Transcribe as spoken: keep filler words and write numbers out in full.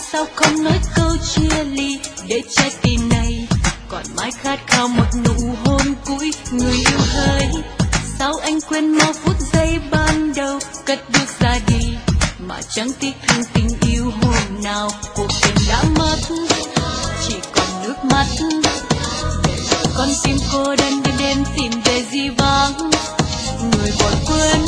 sao không nói câu chia ly để trái tim này còn mãi khát khao một nụ hôn cuối người yêu hỡi. Sao anh quên mau phút giây ban đầu cất bước ra đi mà chẳng tiếc thương tình yêu hôm nào cuộc tình đã mất chỉ còn nước mắt. Con tim cô đơn đêm đêm tìm về di vắng người bỏ quên